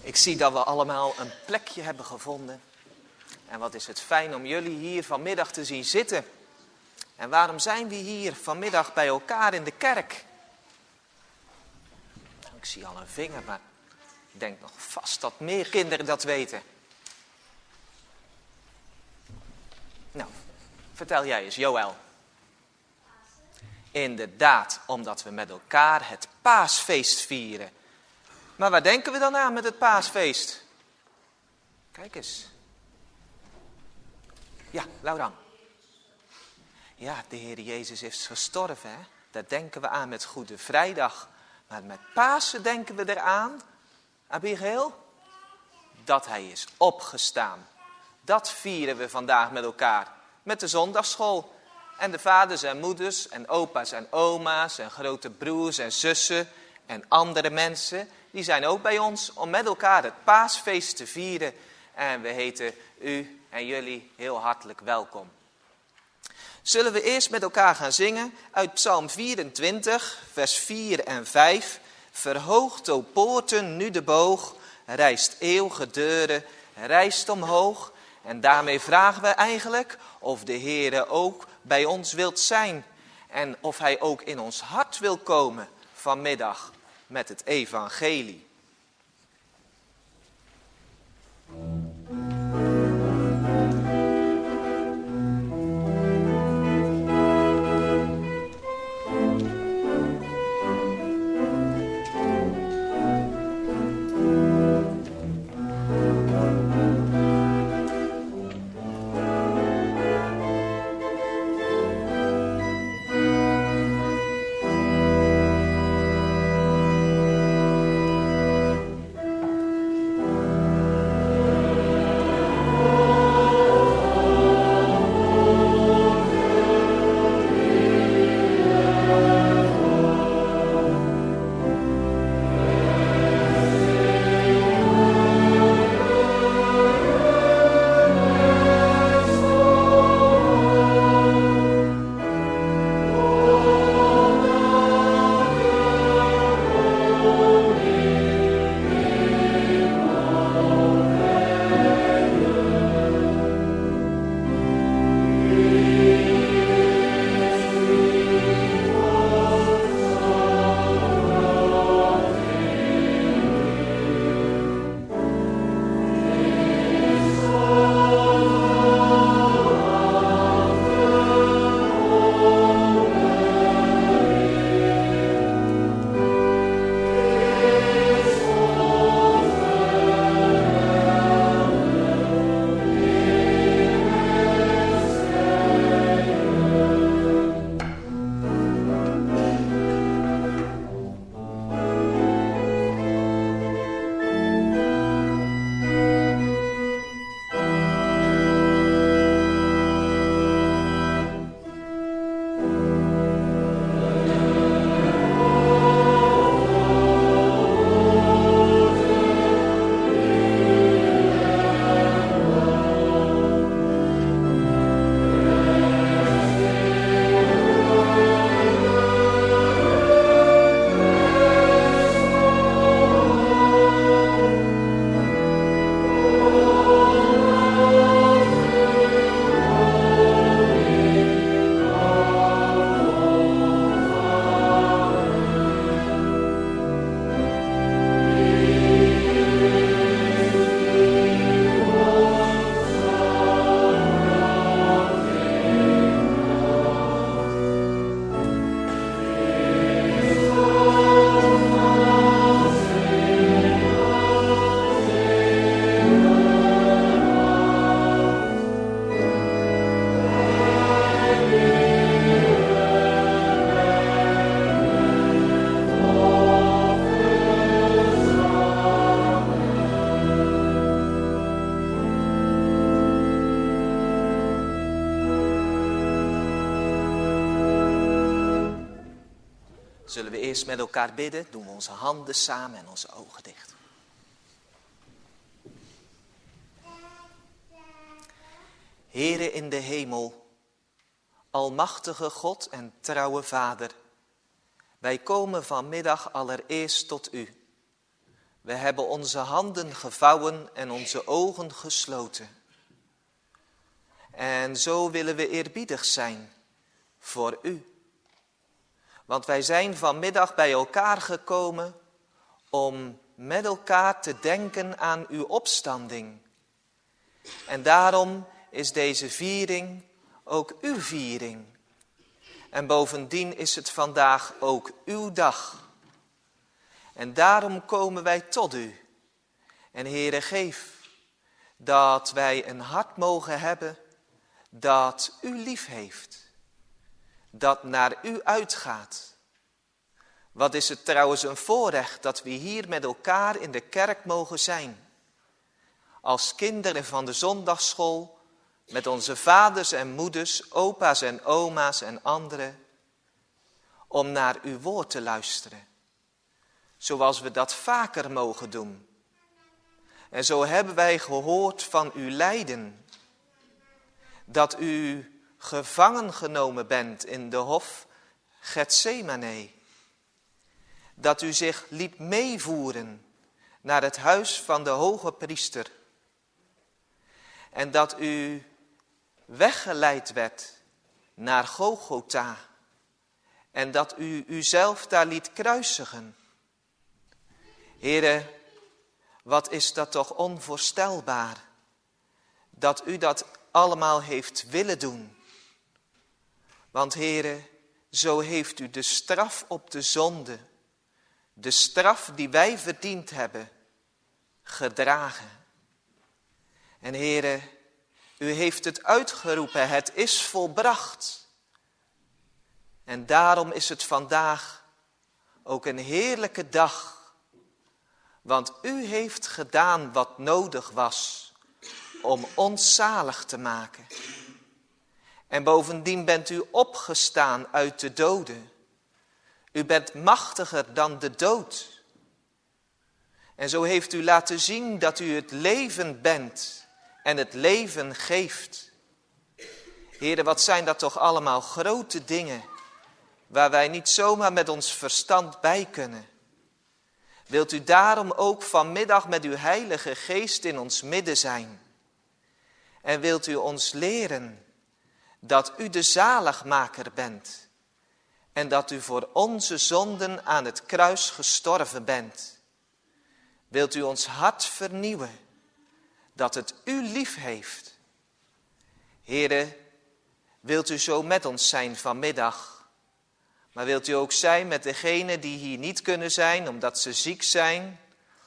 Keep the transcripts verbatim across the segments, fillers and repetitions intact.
Ik zie dat we allemaal een plekje hebben gevonden. En wat is het fijn om jullie hier vanmiddag te zien zitten. En waarom zijn we hier vanmiddag bij elkaar in de kerk? Ik zie al een vinger, maar ik denk nog vast dat meer kinderen dat weten. Nou, vertel jij eens, Joël. Inderdaad, omdat we met elkaar het paasfeest vieren. Maar waar denken we dan aan met het paasfeest? Kijk eens. Ja, Laurent. Ja, de Heer Jezus is gestorven, hè? Daar denken we aan met Goede Vrijdag. Maar met Pasen denken we eraan, Abigail, dat hij is opgestaan. Dat vieren we vandaag met elkaar. Met de zondagsschool. En de vaders en moeders en opa's en oma's en grote broers en zussen en andere mensen, die zijn ook bij ons om met elkaar het paasfeest te vieren. En we heten u en jullie heel hartelijk welkom. Zullen we eerst met elkaar gaan zingen uit Psalm vierentwintig, vers vier en vijf. Verhoogt, o poorten, nu de boog, rijst eeuwige deuren, rijst omhoog. En daarmee vragen we eigenlijk of de Heere ook bij ons wilt zijn. En of hij ook in ons hart wil komen vanmiddag met het evangelie. Zullen we eerst met elkaar bidden? Doen we onze handen samen en onze ogen dicht. Heere in de hemel, almachtige God en trouwe Vader, wij komen vanmiddag allereerst tot u. We hebben onze handen gevouwen en onze ogen gesloten. En zo willen we eerbiedig zijn voor u. Want wij zijn vanmiddag bij elkaar gekomen om met elkaar te denken aan uw opstanding. En daarom is deze viering ook uw viering. En bovendien is het vandaag ook uw dag. En daarom komen wij tot u. En Heere, geef dat wij een hart mogen hebben dat u lief heeft. Dat naar u uitgaat. Wat is het trouwens een voorrecht dat we hier met elkaar in de kerk mogen zijn. Als kinderen van de zondagsschool, met onze vaders en moeders, opa's en oma's en anderen, om naar uw woord te luisteren. Zoals we dat vaker mogen doen. En zo hebben wij gehoord van uw lijden. Dat u gevangen genomen bent in de hof Getsemane. Dat u zich liet meevoeren naar het huis van de hoge priester. En dat u weggeleid werd naar Golgotha. En dat u uzelf daar liet kruisigen. Heere, wat is dat toch onvoorstelbaar. Dat u dat allemaal heeft willen doen. Want Heere, zo heeft u de straf op de zonde, de straf die wij verdiend hebben, gedragen. En Heere, u heeft het uitgeroepen, het is volbracht. En daarom is het vandaag ook een heerlijke dag. Want u heeft gedaan wat nodig was om ons zalig te maken. En bovendien bent u opgestaan uit de doden. U bent machtiger dan de dood. En zo heeft u laten zien dat u het leven bent en het leven geeft. Heere, wat zijn dat toch allemaal grote dingen waar wij niet zomaar met ons verstand bij kunnen. Wilt u daarom ook vanmiddag met uw Heilige Geest in ons midden zijn? En wilt u ons leren dat u de zaligmaker bent en dat u voor onze zonden aan het kruis gestorven bent? Wilt u ons hart vernieuwen dat het u lief heeft? Heere, wilt u zo met ons zijn vanmiddag? Maar wilt u ook zijn met degenen die hier niet kunnen zijn omdat ze ziek zijn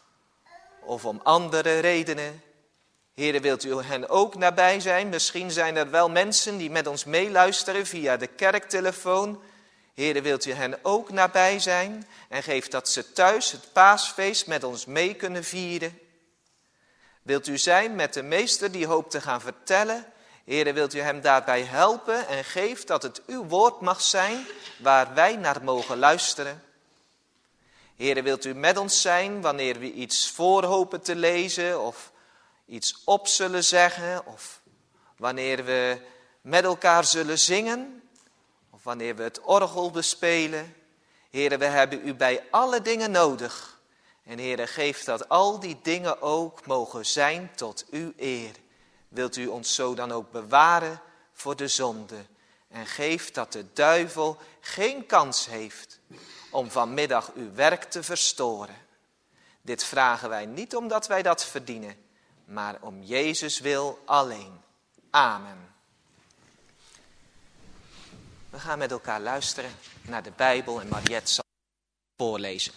of om andere redenen? Heere, wilt u hen ook nabij zijn? Misschien zijn er wel mensen die met ons meeluisteren via de kerktelefoon. Heere, wilt u hen ook nabij zijn? En geef dat ze thuis het paasfeest met ons mee kunnen vieren. Wilt u zijn met de meester die hoopt te gaan vertellen? Heere, wilt u hem daarbij helpen en geef dat het uw woord mag zijn waar wij naar mogen luisteren. Heere, wilt u met ons zijn wanneer we iets voorhopen te lezen of iets op zullen zeggen of wanneer we met elkaar zullen zingen of wanneer we het orgel bespelen. Heere, we hebben u bij alle dingen nodig. En Heere, geef dat al die dingen ook mogen zijn tot uw eer. Wilt u ons zo dan ook bewaren voor de zonde. En geef dat de duivel geen kans heeft om vanmiddag uw werk te verstoren. Dit vragen wij niet omdat wij dat verdienen, maar om Jezus wil alleen. Amen. We gaan met elkaar luisteren naar de Bijbel en Mariette zal voorlezen.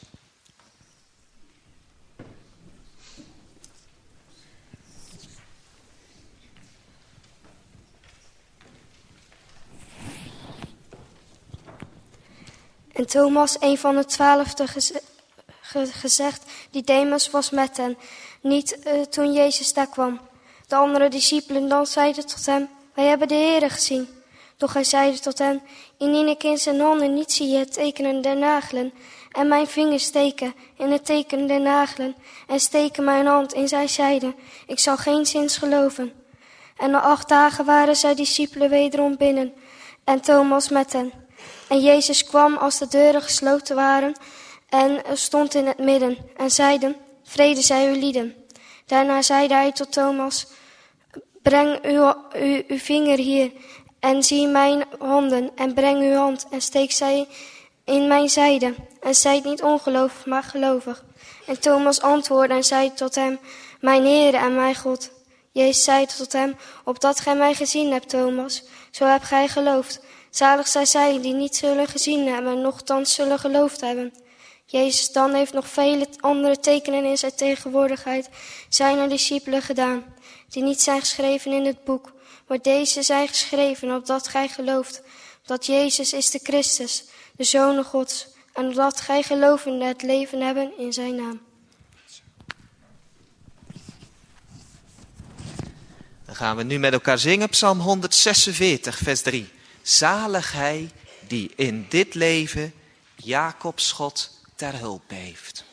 En Thomas, een van de twaalfde, geze- ge- gezegd, die Demas was met hen, niet uh, toen Jezus daar kwam. De andere discipelen dan zeiden tot hem, wij hebben de Heere gezien. Doch hij zeide tot hen, indien ik in zijn handen niet zie het tekenen der nagelen, en mijn vingers steken in het tekenen der nagelen, en steken mijn hand in zijn zijde, ik zal geen zins geloven. En na acht dagen waren zijn discipelen wederom binnen, en Thomas met hen. En Jezus kwam als de deuren gesloten waren en stond in het midden en zeide, vrede zij uw lieden. Daarna zeide hij tot Thomas, breng uw, uw, uw vinger hier en zie mijn handen en breng uw hand en steek zij in mijn zijde. En zijt niet ongelovig, maar gelovig. En Thomas antwoordde en zei tot hem, mijn Heere en mijn God. Jezus zei tot hem, opdat gij mij gezien hebt, Thomas, zo hebt gij geloofd. Zalig zijn zij die niet zullen gezien hebben, nochtans zullen geloofd hebben. Jezus dan heeft nog vele andere tekenen in zijn tegenwoordigheid zijner discipelen gedaan, die niet zijn geschreven in het boek, maar deze zijn geschreven opdat gij gelooft, dat Jezus is de Christus, de Zoon Gods, en opdat gij gelovende het leven hebben in zijn naam. Dan gaan we nu met elkaar zingen, Psalm honderdzesenveertig, vers drie. Zalig hij die in dit leven Jacobs God ter hulp heeft.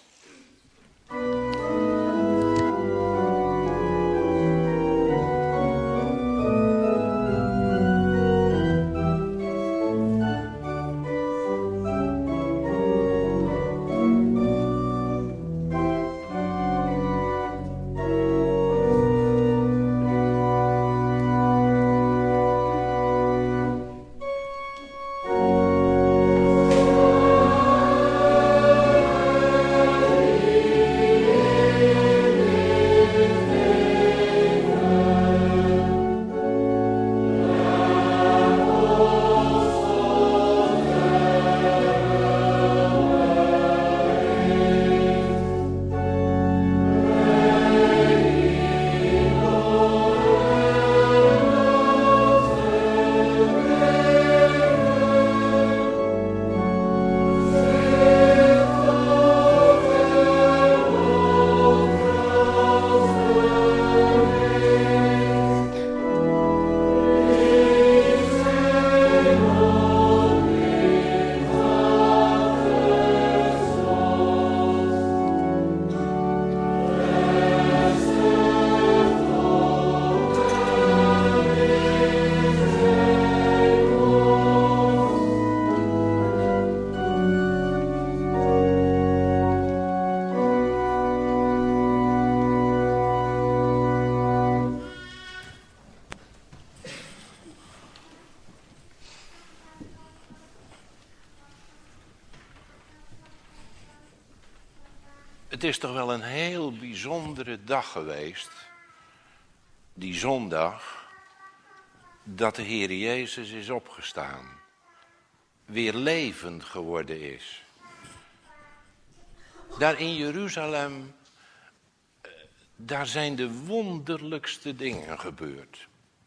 Het is toch wel een heel bijzondere dag geweest, die zondag, dat de Heer Jezus is opgestaan, weer levend geworden is. Daar in Jeruzalem, daar zijn de wonderlijkste dingen gebeurd.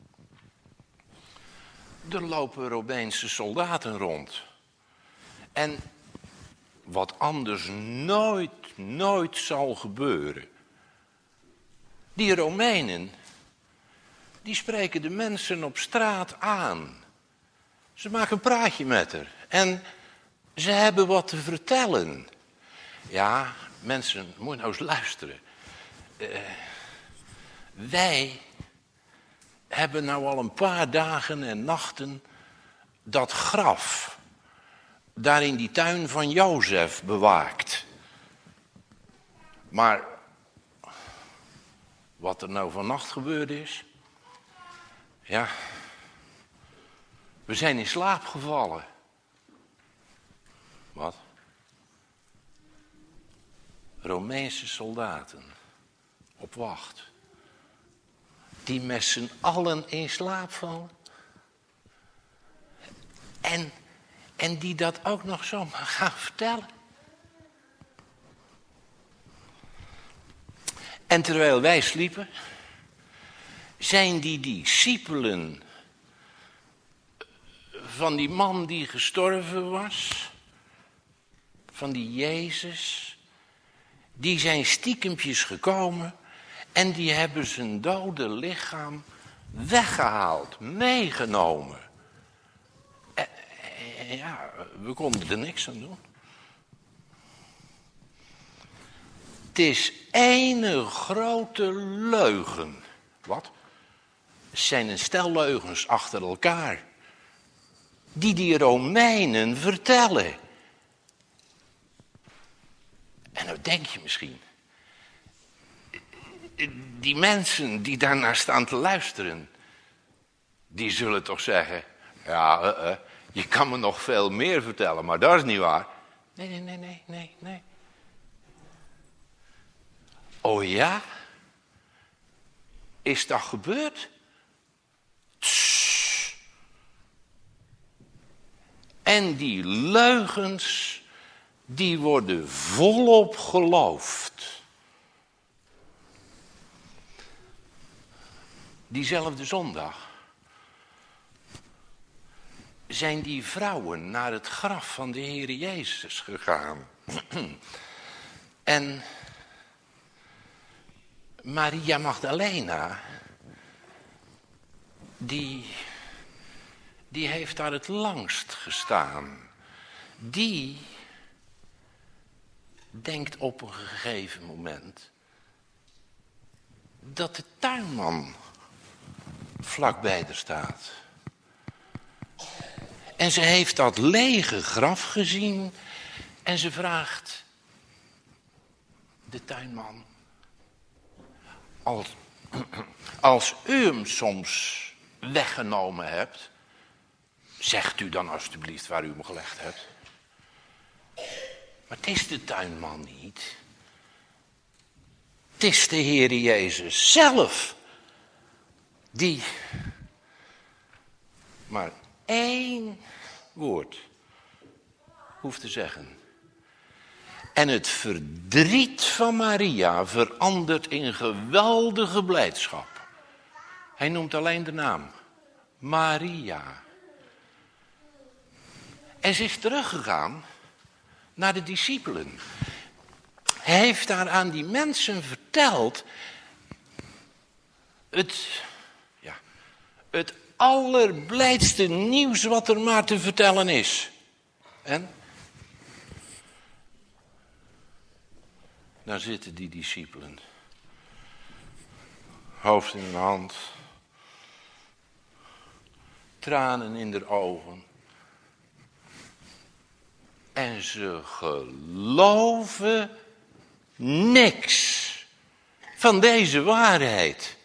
Er lopen Romeinse soldaten rond. En wat anders nooit, nooit zal gebeuren. Die Romeinen, die spreken de mensen op straat aan. Ze maken een praatje met haar. En ze hebben wat te vertellen. Ja, mensen, moet nou eens luisteren. Uh, wij hebben nou al een paar dagen en nachten dat graf daar in die tuin van Jozef bewaakt. Maar wat er nou vannacht gebeurd is, ja, we zijn in slaap gevallen. Wat? Romeinse soldaten op wacht, die met z'n allen in slaap vallen. En, en die dat ook nog zomaar gaan vertellen. En terwijl wij sliepen, zijn die discipelen van die man die gestorven was, van die Jezus, die zijn stiekempjes gekomen en die hebben zijn dode lichaam weggehaald, meegenomen. En, en ja, we konden er niks aan doen. Het is ene grote leugen. Wat? Het zijn een stel leugens achter elkaar. Die die Romeinen vertellen. En nou denk je misschien, die mensen die daarnaar staan te luisteren, die zullen toch zeggen, ja, uh, uh, je kan me nog veel meer vertellen, maar dat is niet waar. Nee, nee, nee, nee, nee, nee. Oh ja? Is dat gebeurd? Tss. En die leugens, die worden volop geloofd. Diezelfde zondag zijn die vrouwen naar het graf van de Heer Jezus gegaan. En Maria Magdalena, die, die heeft daar het langst gestaan. Die denkt op een gegeven moment dat de tuinman vlakbij er staat. En ze heeft dat lege graf gezien en ze vraagt de tuinman, als, als u hem soms weggenomen hebt, zegt u dan alstublieft waar u hem gelegd hebt. Maar het is de tuinman niet. Het is de Heer Jezus zelf die maar één woord hoeft te zeggen. En het verdriet van Maria verandert in geweldige blijdschap. Hij noemt alleen de naam. Maria. En ze is teruggegaan naar de discipelen. Hij heeft daar aan die mensen verteld het, ja, het allerblijdste nieuws wat er maar te vertellen is. En daar zitten die discipelen. Hoofd in hun hand. Tranen in de ogen. En ze geloven niks van deze waarheid.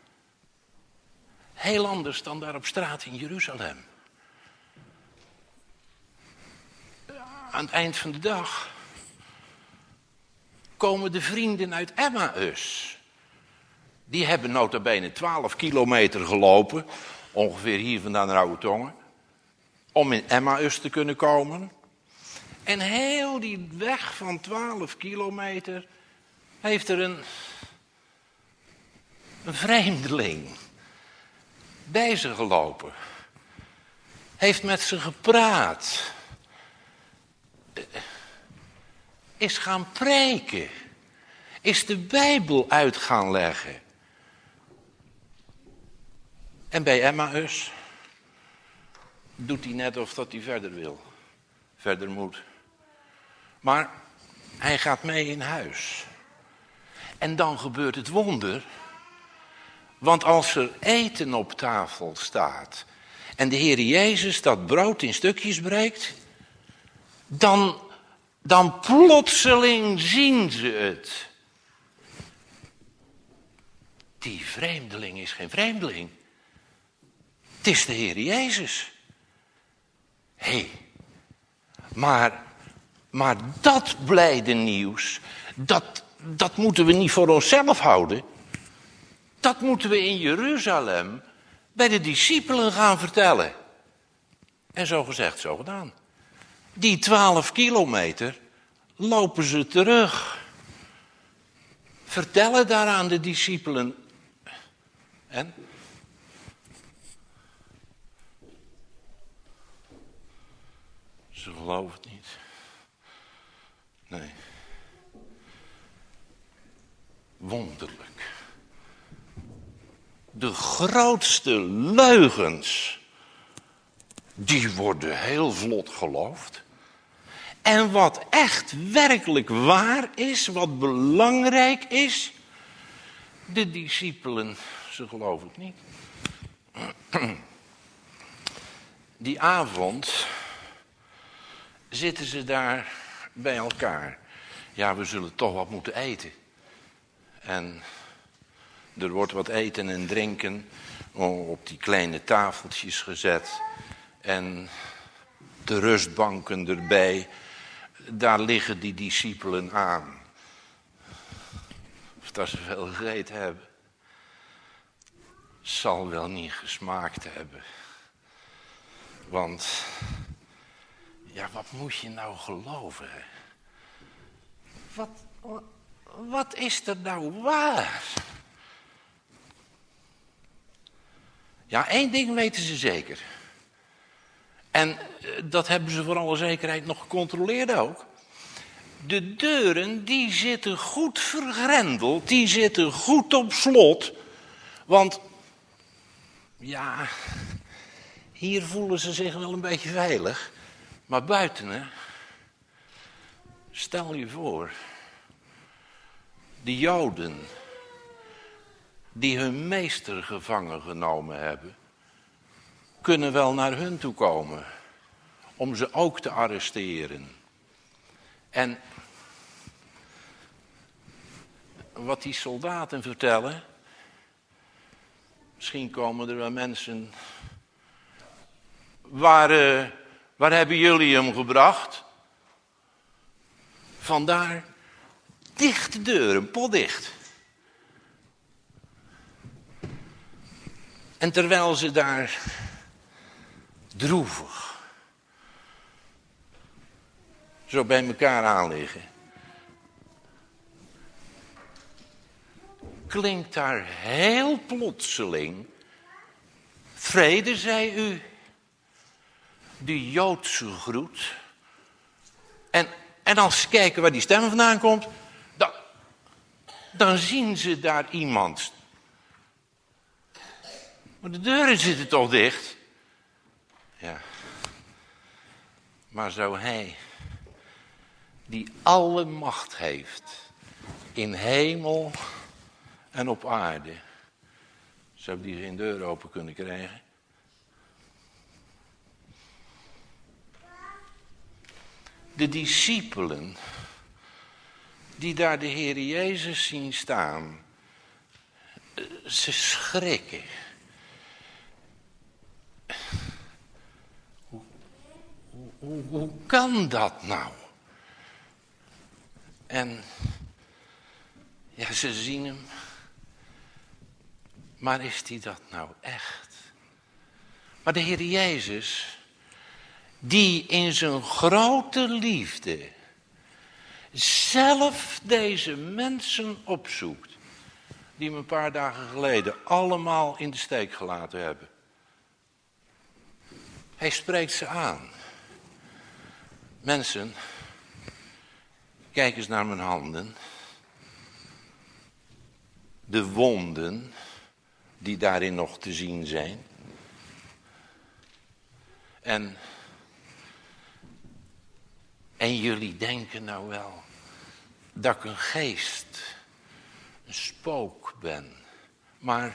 Heel anders dan daar op straat in Jeruzalem. Aan het eind van de dag komen de vrienden uit Emmaus. Die hebben nota bene twaalf kilometer gelopen, ongeveer hier vandaan naar Oude Tongen, om in Emmaus te kunnen komen. En heel die weg van twaalf kilometer heeft er een, een vreemdeling bij ze gelopen. Heeft met ze gepraat. Is gaan preken. Is de Bijbel uit gaan leggen. En bij Emmaus doet hij net of dat hij verder wil. Verder moet. Maar hij gaat mee in huis. En dan gebeurt het wonder. Want als er eten op tafel staat en de Heer Jezus dat brood in stukjes breekt, dan, dan plotseling zien ze het. Die vreemdeling is geen vreemdeling. Het is de Heer Jezus. Hé, hey, maar, maar dat blijde nieuws, dat, dat moeten we niet voor onszelf houden. Dat moeten we in Jeruzalem bij de discipelen gaan vertellen. En zo gezegd, zo gedaan. Die twaalf kilometer lopen ze terug. Vertellen daar aan de discipelen. En? Ze geloven het niet. Nee. Wonderlijk. De grootste leugens, die worden heel vlot geloofd. En wat echt werkelijk waar is, wat belangrijk is, de discipelen, ze geloven het niet. Die avond zitten ze daar bij elkaar. Ja, we zullen toch wat moeten eten. En Er wordt wat eten en drinken op die kleine tafeltjes gezet. En de rustbanken erbij. Daar liggen die discipelen aan. Of dat ze veel gegeten hebben. Zal wel niet gesmaakt hebben. Want, ja, wat moet je nou geloven? Wat, wat, wat is er nou waar? Ja, één ding weten ze zeker. En dat hebben ze voor alle zekerheid nog gecontroleerd ook. De deuren, die zitten goed vergrendeld, die zitten goed op slot. Want, ja, hier voelen ze zich wel een beetje veilig. Maar buiten, hè. Stel je voor, de Joden die hun meester gevangen genomen hebben, kunnen wel naar hun toe komen om ze ook te arresteren. En wat die soldaten vertellen, misschien komen er wel mensen, waar, uh, waar hebben jullie hem gebracht? Vandaar, dicht de deuren, potdicht. En terwijl ze daar droevig zo bij elkaar aanliggen, klinkt daar heel plotseling, vrede zij u, de Joodse groet. En, en als ze kijken waar die stem vandaan komt, dan, dan zien ze daar iemand. Maar de deuren zitten toch dicht? Ja. Maar zou hij, die alle macht heeft, in hemel en op aarde, zou die geen deur open kunnen krijgen? De discipelen, die daar de Heer Jezus zien staan, ze schrikken. Hoe, hoe, hoe kan dat nou? En ja, ze zien hem. Maar is die dat nou echt? Maar de Heer Jezus, die in zijn grote liefde zelf deze mensen opzoekt, die hem een paar dagen geleden allemaal in de steek gelaten hebben. Hij spreekt ze aan. Mensen, kijk eens naar mijn handen. De wonden die daarin nog te zien zijn. En, en jullie denken nou wel dat ik een geest, een spook ben. Maar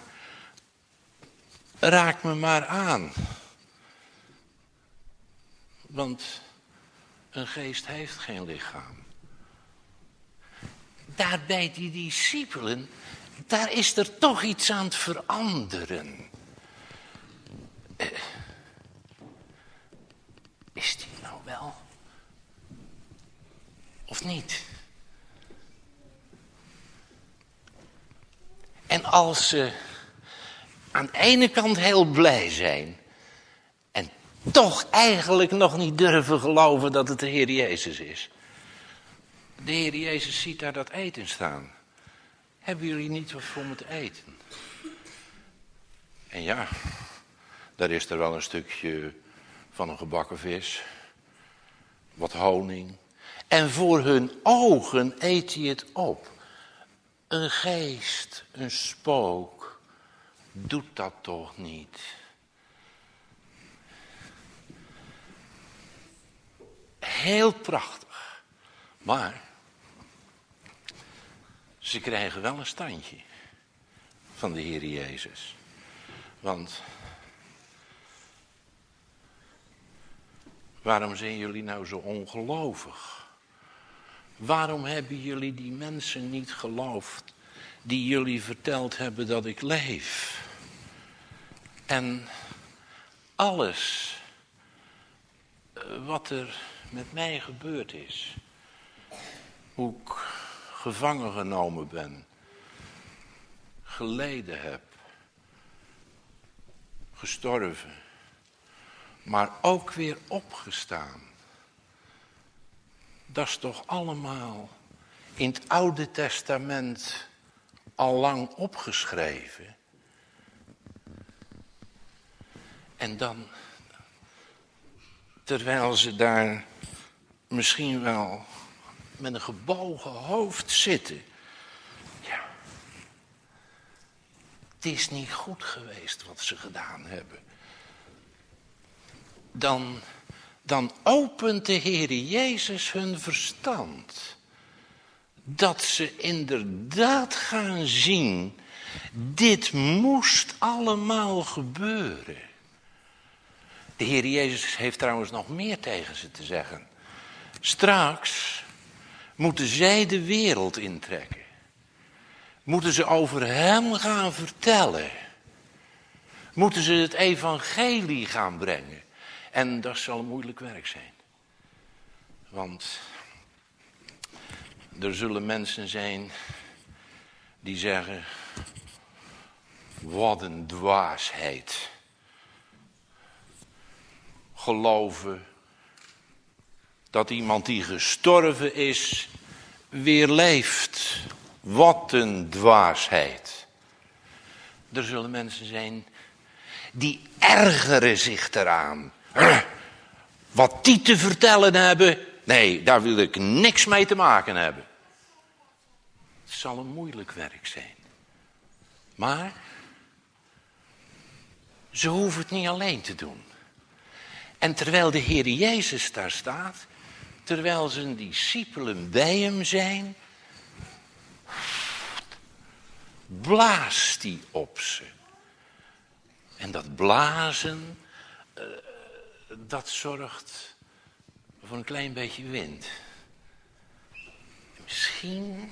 raak me maar aan. Want een geest heeft geen lichaam. Daar bij die discipelen, daar is er toch iets aan het veranderen. Uh, is die nou wel? Of niet? En als ze aan de ene kant heel blij zijn en toch eigenlijk nog niet durven geloven dat het de Heer Jezus is. De Heer Jezus ziet daar dat eten staan. Hebben jullie niet wat voor me te eten? En ja, daar is er wel een stukje van een gebakken vis, wat honing. En voor hun ogen eet hij het op. Een geest, een spook, doet dat toch niet? Heel prachtig. Maar ze krijgen wel een standje van de Heer Jezus. Want waarom zijn jullie nou zo ongelovig? Waarom hebben jullie die mensen niet geloofd die jullie verteld hebben dat ik leef. En alles wat er met mij gebeurd is. Hoe ik gevangen genomen ben. Geleden heb. Gestorven. Maar ook weer opgestaan. Dat is toch allemaal in het Oude Testament al lang opgeschreven. En dan, terwijl ze daar misschien wel met een gebogen hoofd zitten. Ja, het is niet goed geweest wat ze gedaan hebben. Dan, dan opent de Heer Jezus hun verstand. Dat ze inderdaad gaan zien, dit moest allemaal gebeuren. De Heer Jezus heeft trouwens nog meer tegen ze te zeggen. Straks moeten zij de wereld intrekken. Moeten ze over hem gaan vertellen. Moeten ze het evangelie gaan brengen. En dat zal een moeilijk werk zijn. Want er zullen mensen zijn die zeggen, wat een dwaasheid. Geloven dat iemand die gestorven is weer leeft. Wat een dwaasheid. Er zullen mensen zijn die ergeren zich eraan. Wat die te vertellen hebben, nee, daar wil ik niks mee te maken hebben. Het zal een moeilijk werk zijn. Maar ze hoeven het niet alleen te doen. En terwijl de Heer Jezus daar staat, terwijl zijn discipelen bij hem zijn, blaast hij op ze. En dat blazen, uh, dat zorgt voor een klein beetje wind. Misschien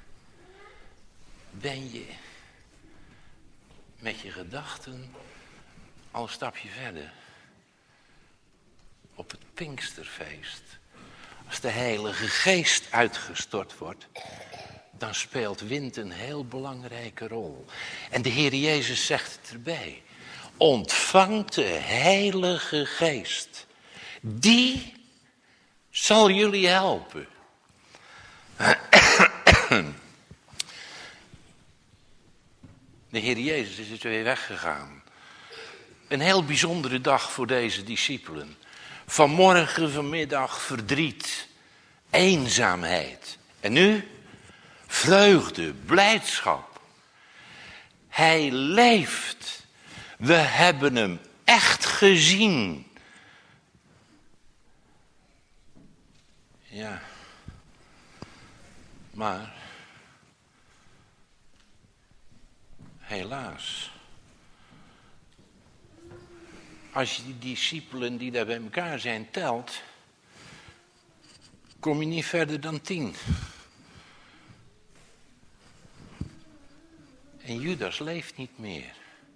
ben je met je gedachten al een stapje verder. Op het Pinksterfeest. Als de Heilige Geest uitgestort wordt, dan speelt wind een heel belangrijke rol. En de Heer Jezus zegt het erbij. Ontvangt de Heilige Geest. Die zal jullie helpen. De Heer Jezus is weer weggegaan. Een heel bijzondere dag voor deze discipelen. Vanmorgen, vanmiddag verdriet, eenzaamheid. En nu vreugde, blijdschap. Hij leeft. We hebben hem echt gezien. Ja. Maar helaas. Als je die discipelen die daar bij elkaar zijn telt, kom je niet verder dan tien. En Judas leeft niet meer.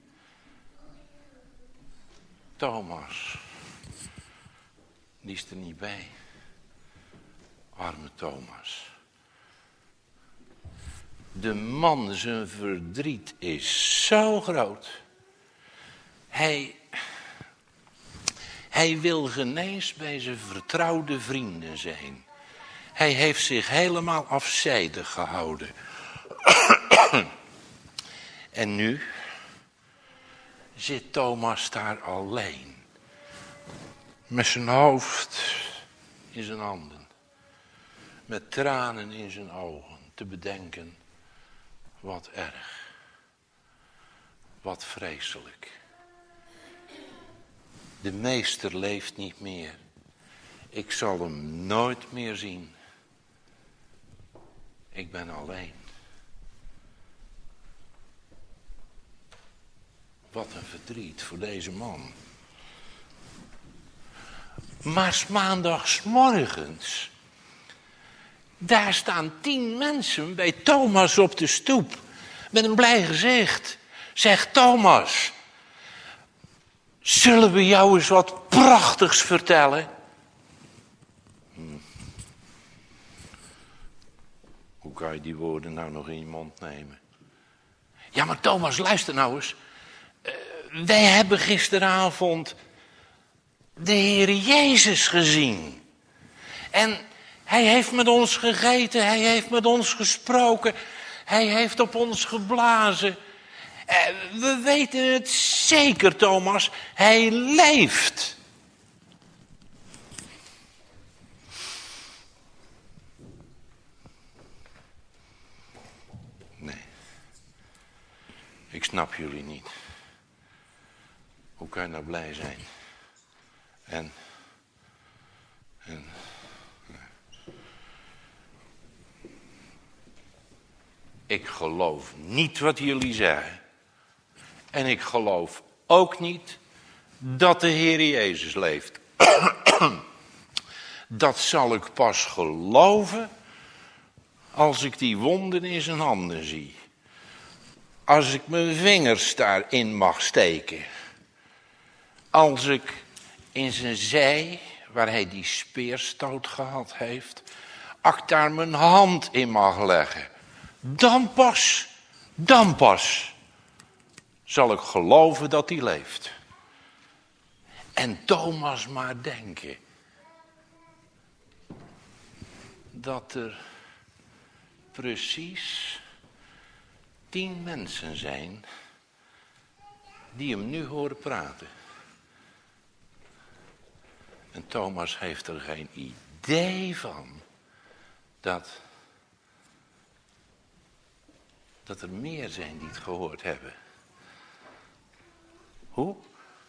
Thomas, die is er niet bij. Arme Thomas. De man, zijn verdriet is zo groot. Hij... Hij wil genees bij zijn vertrouwde vrienden zijn. Hij heeft zich helemaal afzijdig gehouden. En nu zit Thomas daar alleen. Met zijn hoofd in zijn handen. Met tranen in zijn ogen. Te bedenken, wat erg. Wat vreselijk. De meester leeft niet meer. Ik zal hem nooit meer zien. Ik ben alleen. Wat een verdriet voor deze man. Maar 's maandags morgens, daar staan tien mensen bij Thomas op de stoep. met een blij gezicht. Zegt Thomas, zullen we jou eens wat prachtigs vertellen? Hm. Hoe kan je die woorden nou nog in je mond nemen? Ja, maar Thomas, luister nou eens. Uh, wij hebben gisteravond de Heer Jezus gezien. En hij heeft met ons gegeten, hij heeft met ons gesproken, hij heeft op ons geblazen. Uh, we weten het zeker, Thomas, hij leeft. Nee, ik snap jullie niet. Hoe kan je nou blij zijn? En, en, ik geloof niet wat jullie zeggen. En ik geloof ook niet dat de Heer Jezus leeft. Dat zal ik pas geloven als ik die wonden in zijn handen zie. Als ik mijn vingers daarin mag steken. Als ik in zijn zij, waar hij die speerstoot gehad heeft, als ik daar mijn hand in mag leggen. Dan pas, dan pas zal ik geloven dat hij leeft. En Thomas maar denken dat er precies tien mensen zijn die hem nu horen praten. En Thomas heeft er geen idee van dat, dat er meer zijn die het gehoord hebben. Hoe?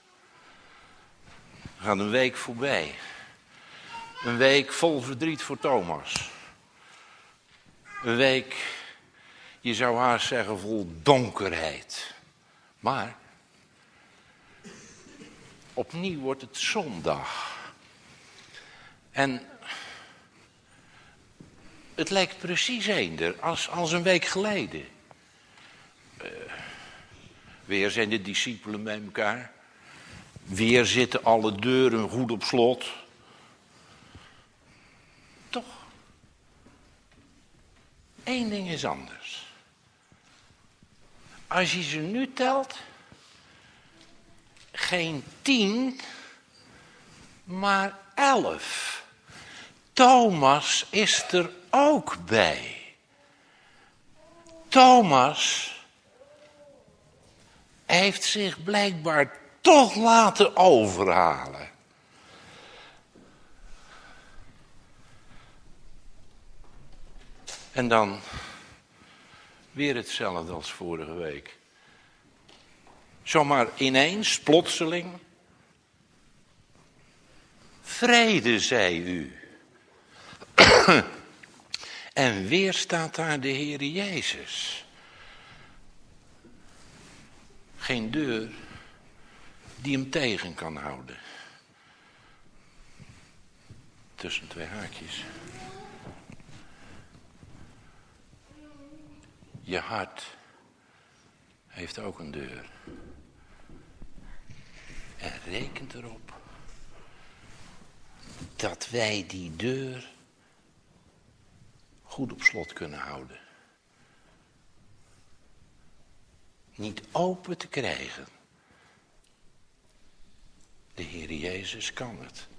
Er gaat een week voorbij. Een week vol verdriet voor Thomas. Een week, je zou haast zeggen, vol donkerheid. Maar opnieuw wordt het zondag. En het lijkt precies eender als, als een week geleden. Uh, weer zijn de discipelen bij elkaar. Weer zitten alle deuren goed op slot. Toch? Eén ding is anders. Als je ze nu telt, geen tien, maar elf. Thomas is er ook bij. Thomas heeft zich blijkbaar toch laten overhalen. En dan weer hetzelfde als vorige week. Zomaar ineens, plotseling. Vrede, zei u. En weer staat daar de Heer Jezus. Geen deur die hem tegen kan houden. Tussen twee haakjes. Je hart heeft ook een deur. En rekent erop dat wij die deur goed op slot kunnen houden. Niet open te krijgen. De Heer Jezus kan het.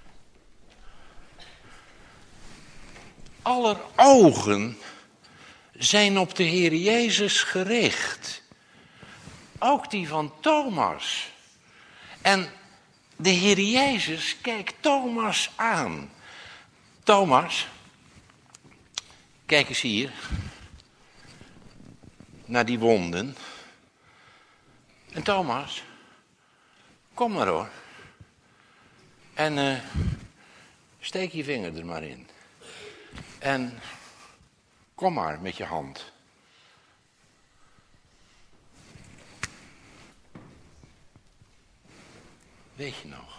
Aller ogen zijn op de Heer Jezus gericht. Ook die van Thomas. En de Heer Jezus kijkt Thomas aan. Thomas, kijk eens hier. Naar die wonden. En Thomas, kom maar hoor. En uh, steek je vinger er maar in. En kom maar met je hand. Weet je nog?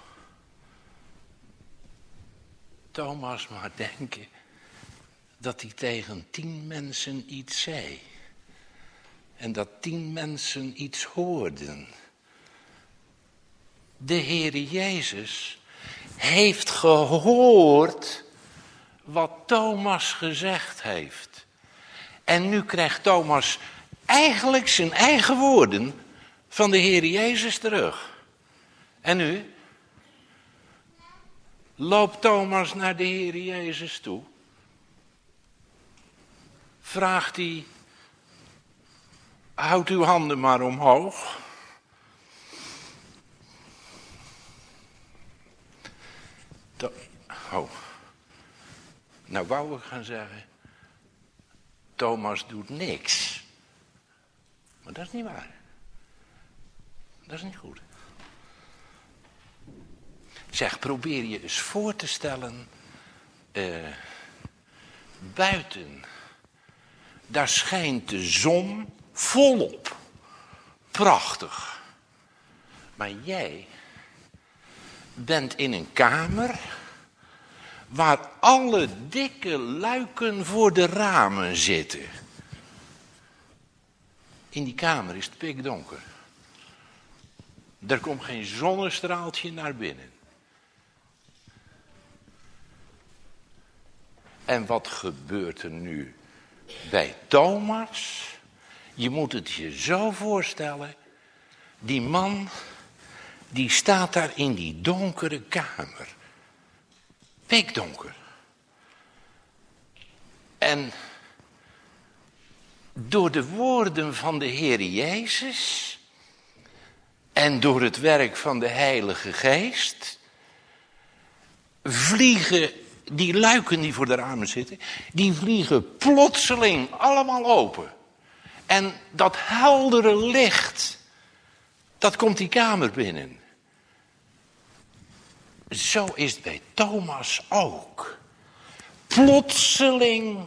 Thomas maar denken dat hij tegen tien mensen iets zei. en dat tien mensen iets hoorden. De Heere Jezus heeft gehoord wat Thomas gezegd heeft. En nu krijgt Thomas eigenlijk zijn eigen woorden van de Heere Jezus terug. En nu loopt Thomas naar de Heere Jezus toe. Vraagt hij, houd uw handen maar omhoog. Oh. Nou wou ik gaan zeggen, Thomas doet niks. Maar dat is niet waar. Dat is niet goed. Zeg, probeer je eens voor te stellen, uh, buiten, daar schijnt de zon volop. Prachtig. Maar jij bent in een kamer waar alle dikke luiken voor de ramen zitten. In die kamer is het pikdonker. Er komt geen zonnestraaltje naar binnen. En wat gebeurt er nu bij Thomas? Je moet het je zo voorstellen. Die man, die staat daar in die donkere kamer. Pikdonker. En door de woorden van de Heer Jezus en door het werk van de Heilige Geest vliegen die luiken die voor de ramen zitten, die vliegen plotseling allemaal open. En dat heldere licht, dat komt die kamer binnen. Zo is het bij Thomas ook. Plotseling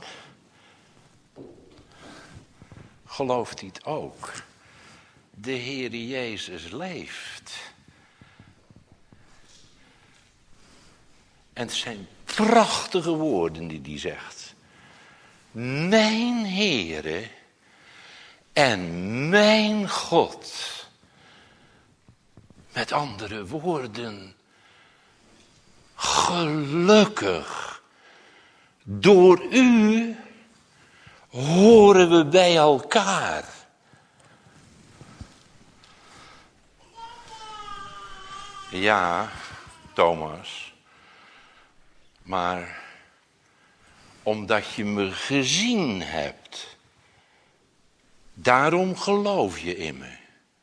gelooft hij het ook. De Heere Jezus leeft. En het zijn prachtige woorden die hij zegt. Mijn Heere en mijn God. Met andere woorden, gelukkig, door u horen we bij elkaar. Ja, Thomas, maar omdat je me gezien hebt, daarom geloof je in me.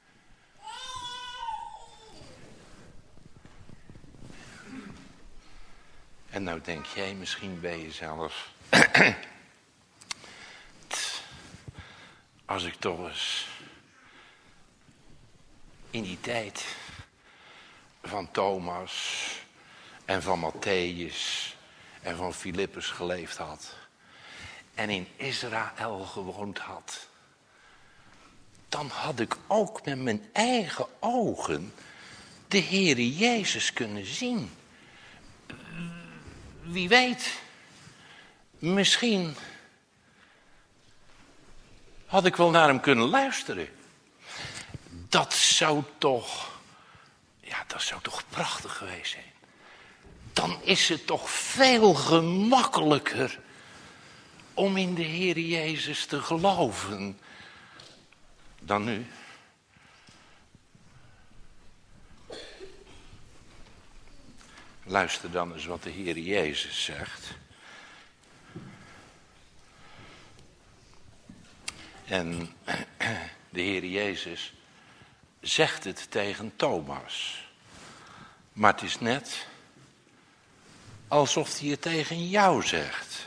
En nou denk jij misschien bij jezelf, als ik toch eens in die tijd van Thomas en van Matthäus en van Filippus geleefd had en in Israël gewoond had, dan had ik ook met mijn eigen ogen de Heere Jezus kunnen zien. Wie weet, misschien had ik wel naar hem kunnen luisteren. Dat zou toch, ja, dat zou toch prachtig geweest zijn. Dan is het toch veel gemakkelijker om in de Heer Jezus te geloven dan nu. Luister dan eens wat de Heer Jezus zegt. En de Heer Jezus zegt het tegen Thomas. Maar het is net alsof hij het tegen jou zegt.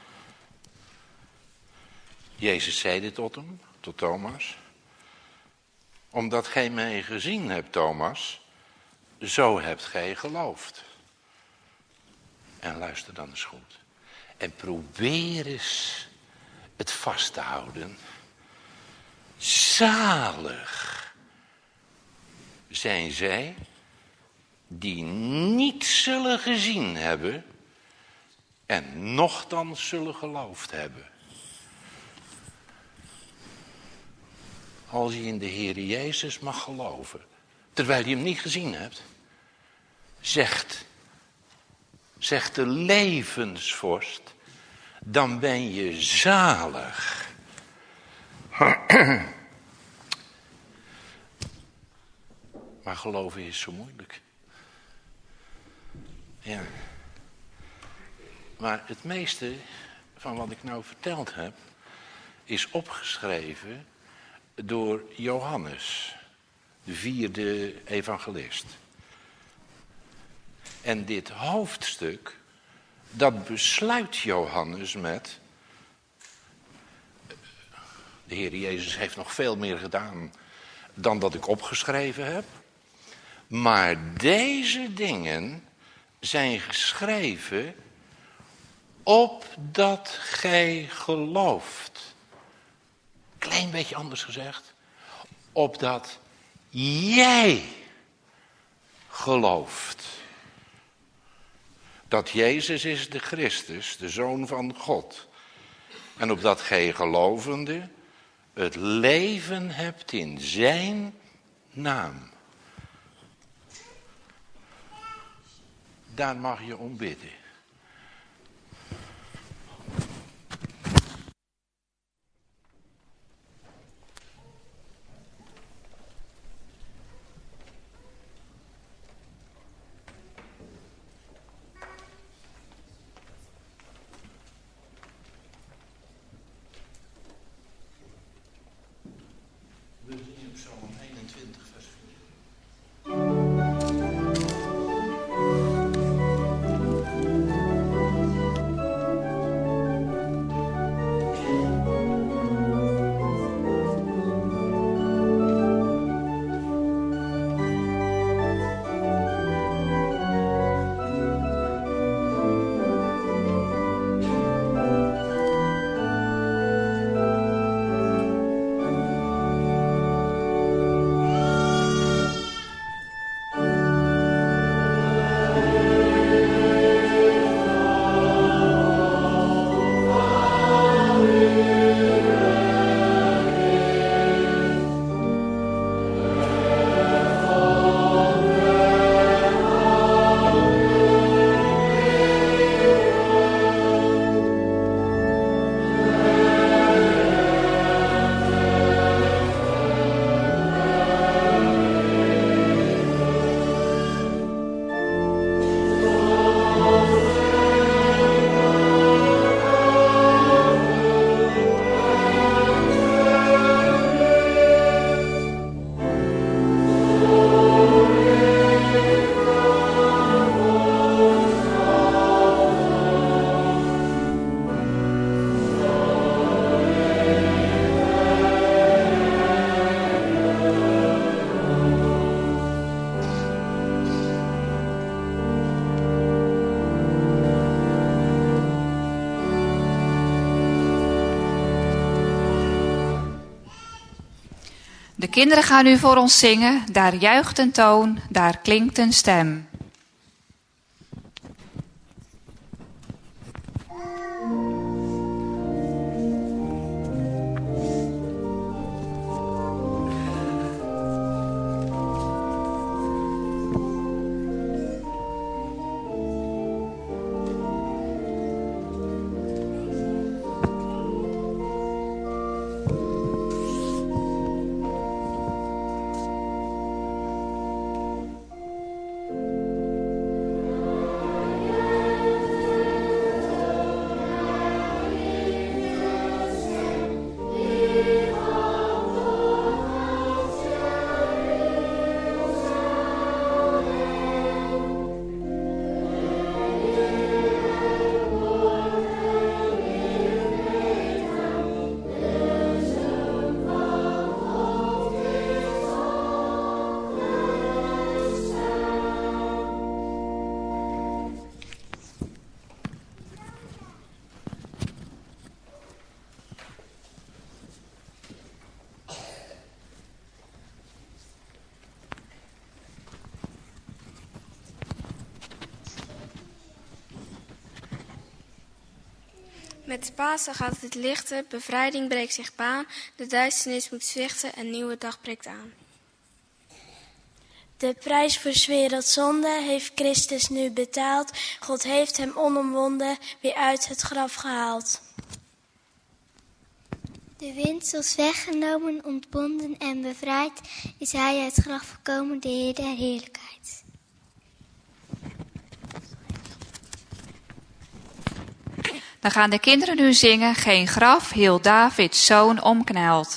Jezus zei dit tot hem, tot Thomas. Omdat gij mij gezien hebt, Thomas, zo hebt gij geloofd. En luister dan eens goed. En probeer eens het vast te houden. Zalig zijn zij die niet zullen gezien hebben en nochtans zullen geloofd hebben. als je in de Heer Jezus mag geloven, terwijl je hem niet gezien hebt, zegt, zegt de levensvorst, dan ben je zalig. Maar geloven is zo moeilijk. Ja. Maar het meeste van wat ik nou verteld heb, is opgeschreven door Johannes, de vierde evangelist. En dit hoofdstuk, dat besluit Johannes met, de Heer Jezus heeft nog veel meer gedaan dan dat ik opgeschreven heb. Maar deze dingen zijn geschreven opdat gij gelooft. Klein beetje anders gezegd. Opdat jij gelooft. Dat Jezus is de Christus, de Zoon van God. En opdat gij gelovende het leven hebt in zijn naam. Daar mag je om bidden. We zingen Psalm eenentwintig, vers vier. De kinderen gaan nu voor ons zingen. Daar juicht een toon, daar klinkt een stem. Thank Met de Pasen gaat het lichten, bevrijding breekt zich baan, de duisternis moet zwichten, een nieuwe dag breekt aan. De prijs voor 's werelds zonde heeft Christus nu betaald. God heeft hem onomwonden weer uit het graf gehaald. De wind is weggenomen, ontbonden en bevrijd, is hij uit het graf gekomen, de Heer der heerlijkheid. Dan gaan de kinderen nu zingen, geen graf, heel Davids zoon omkneld.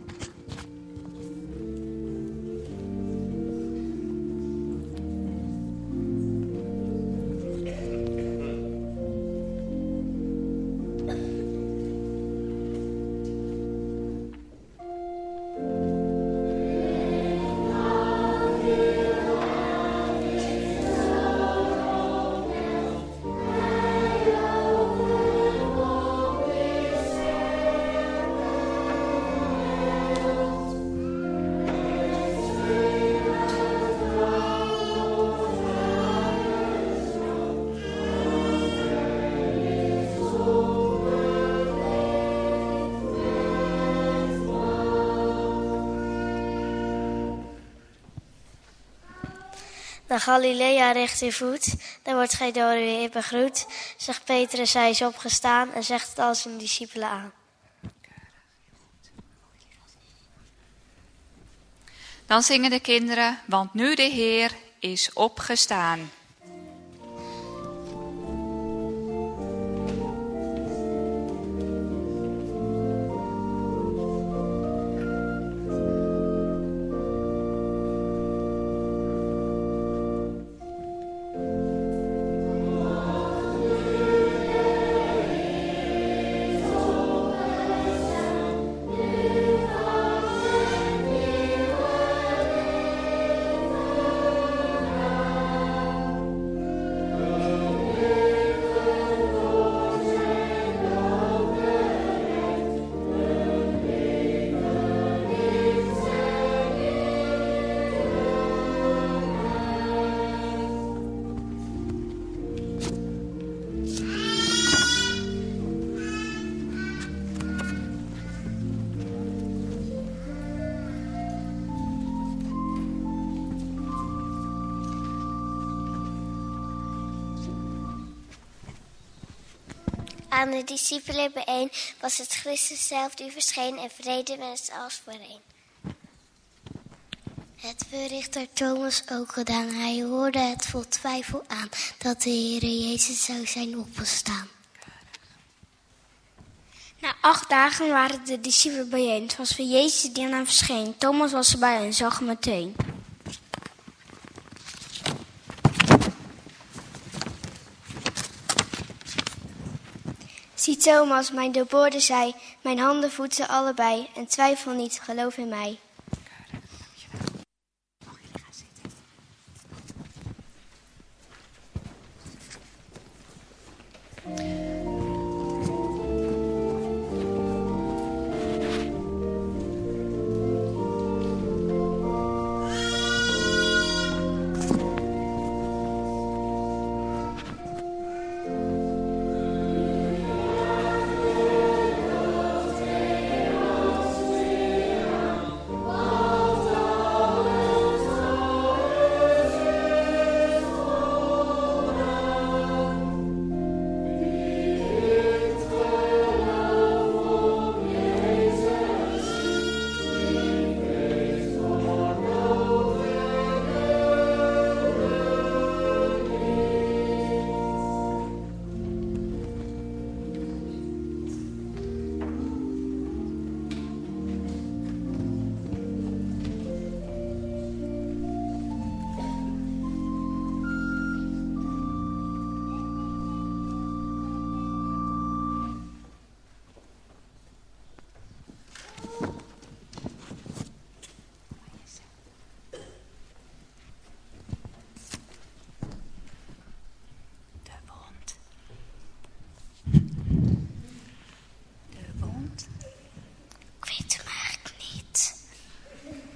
Naar Galilea richt uw voet, daar wordt gij door uw Heer begroet. Zegt Petrus, hij is opgestaan en zegt het al zijn discipelen aan. Dan zingen de kinderen, want nu de Heer is opgestaan. Aan de discipelen bijeen was het Christus zelf die verscheen en vrede wenste als voorheen. Het bericht door Thomas ook gedaan. Hij hoorde het vol twijfel aan dat de Heere Jezus zou zijn opgestaan. Na acht dagen waren de discipelen bijeen. Het was voor Jezus die aan hen verscheen. Thomas was erbij en zag hem meteen. Zie Thomas, mijn doorboorde zij, mijn handen voedt ze allebei. En twijfel niet, geloof in mij.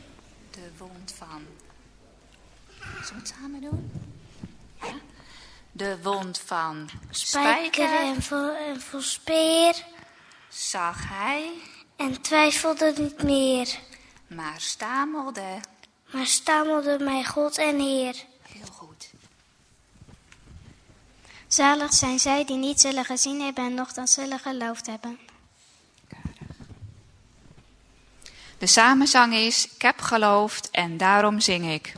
Van. Zullen we het samen doen? Ja? De wond van spijker spijker en voor, en voor speer. zag hij, En twijfelde niet meer. maar stamelde. Maar stamelde mijn God en Heer. Heel goed. Zalig zijn zij die niet zullen gezien hebben en nochtans zullen geloofd hebben. De samenzang is, ik heb geloofd en daarom zing ik.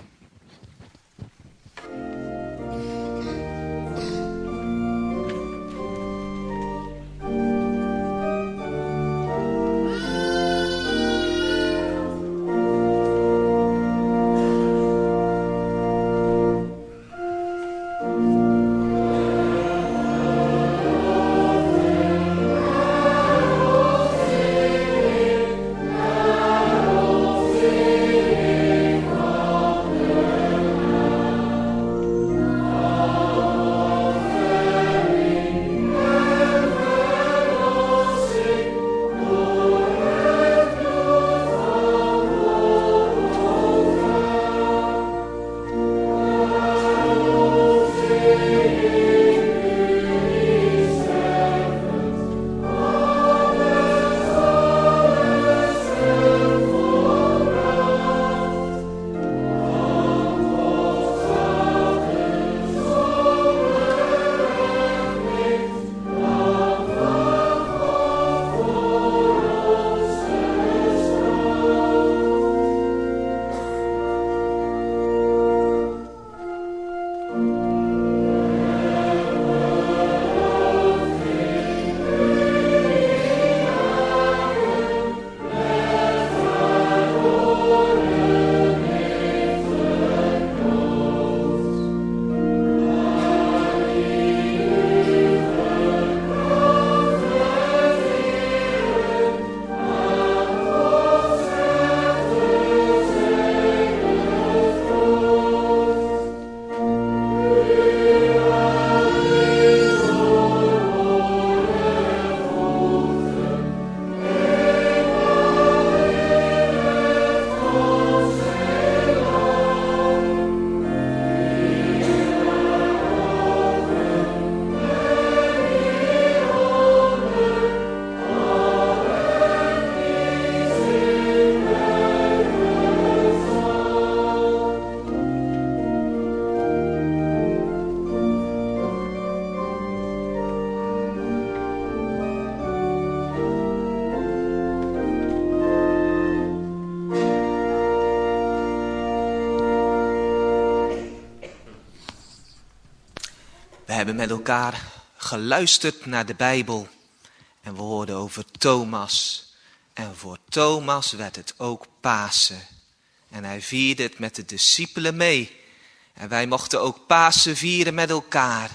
We hebben met elkaar geluisterd naar de Bijbel en we hoorden over Thomas. En voor Thomas werd het ook Pasen. En hij vierde het met de discipelen mee. En wij mochten ook Pasen vieren met elkaar.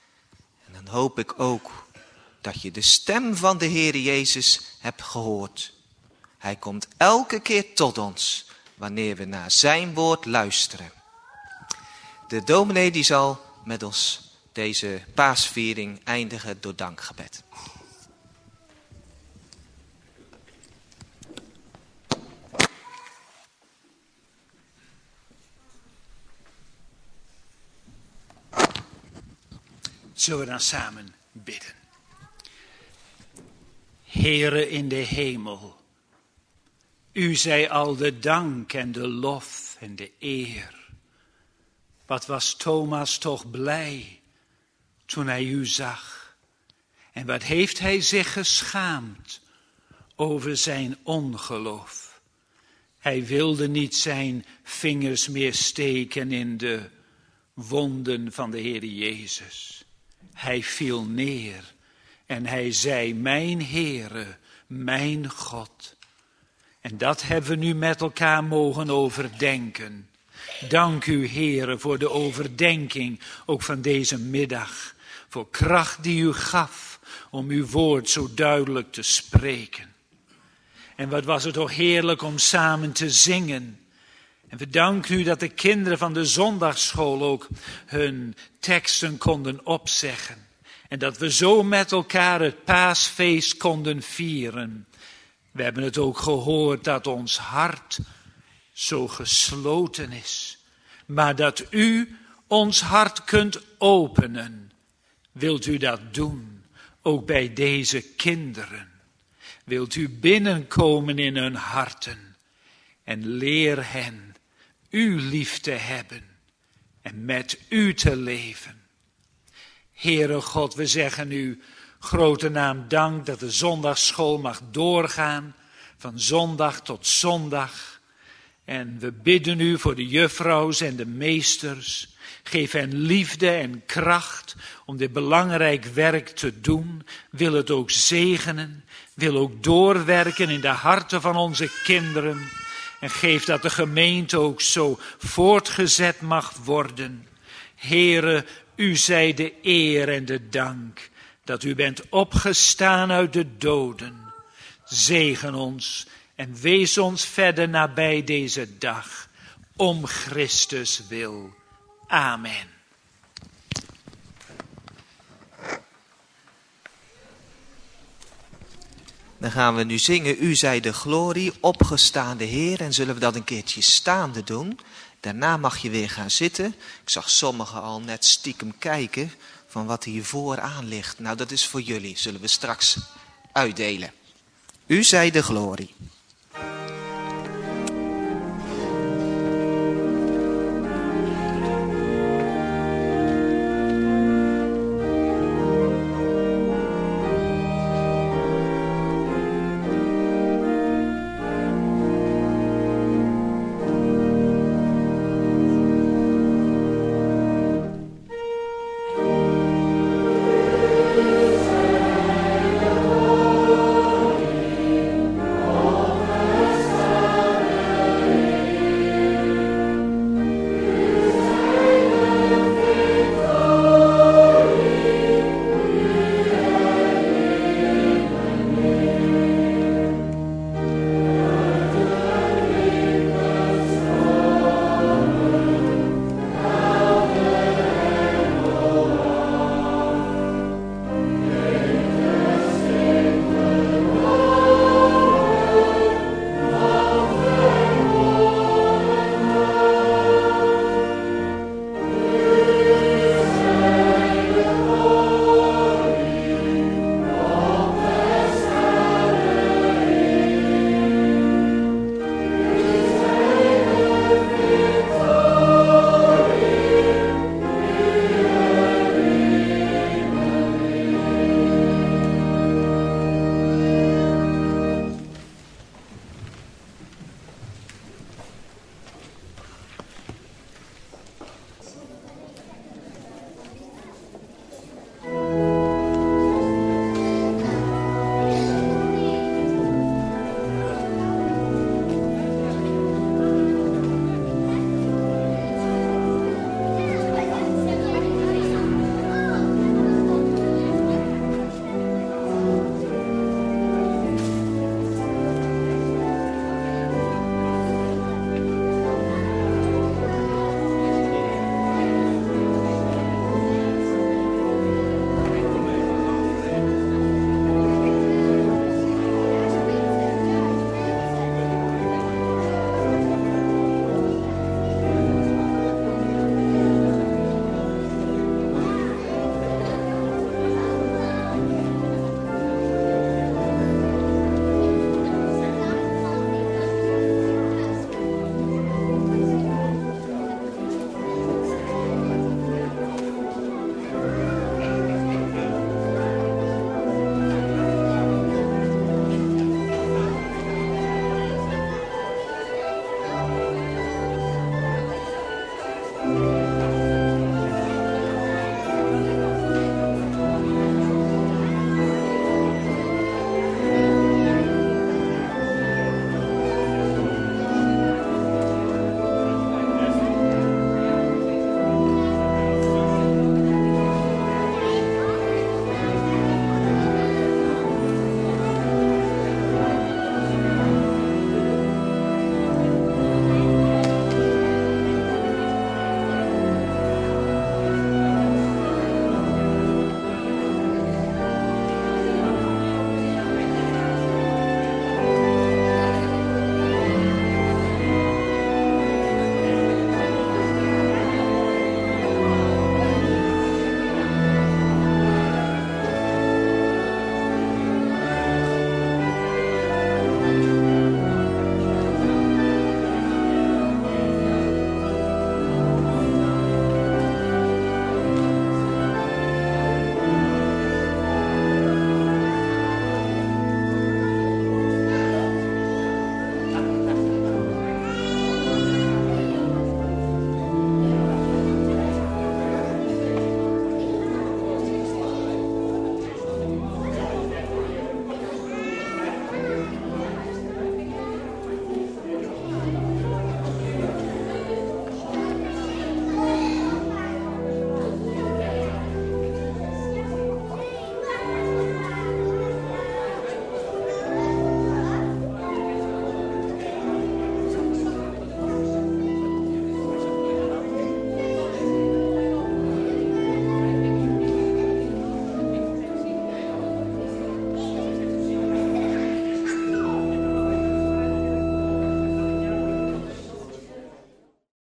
En dan hoop ik ook dat je de stem van de Heer Jezus hebt gehoord. Hij komt elke keer tot ons wanneer we naar zijn woord luisteren. De dominee die zal met ons deze paasviering eindigen door dankgebed. Zullen we dan samen bidden. Heere in de hemel, u zij al de dank en de lof en de eer. Wat was Thomas toch blij toen hij u zag. En wat heeft hij zich geschaamd over zijn ongeloof. Hij wilde niet zijn vingers meer steken in de wonden van de Heer Jezus. Hij viel neer en hij zei, mijn Heere, mijn God. En dat hebben we nu met elkaar mogen overdenken. Dank u, Heere, voor de overdenking, ook van deze middag. Voor kracht die u gaf om uw woord zo duidelijk te spreken. En wat was het toch heerlijk om samen te zingen. En we danken u dat de kinderen van de zondagsschool ook hun teksten konden opzeggen. En dat we zo met elkaar het paasfeest konden vieren. We hebben het ook gehoord dat ons hart zo gesloten is. Maar dat u ons hart kunt openen, wilt u dat doen, ook bij deze kinderen. Wilt u binnenkomen in hun harten en leer hen u lief te hebben en met u te leven. Heere God, we zeggen u grote naam dank dat de zondagsschool mag doorgaan van zondag tot zondag. En we bidden u voor de juffrouws en de meesters. Geef hen liefde en kracht om dit belangrijk werk te doen. Wil het ook zegenen. Wil ook doorwerken in de harten van onze kinderen. En geef dat de gemeente ook zo voortgezet mag worden. Heere, u zij de eer en de dank dat u bent opgestaan uit de doden. Zegen ons en wees ons verder nabij deze dag. Om Christus wil. Amen. Dan gaan we nu zingen, u zij de glorie, opgestaande Heer. En zullen we dat een keertje staande doen. Daarna mag je weer gaan zitten. Ik zag sommigen al net stiekem kijken van wat hier vooraan ligt. Nou, dat is voor jullie. Zullen we straks uitdelen. U zij de glorie.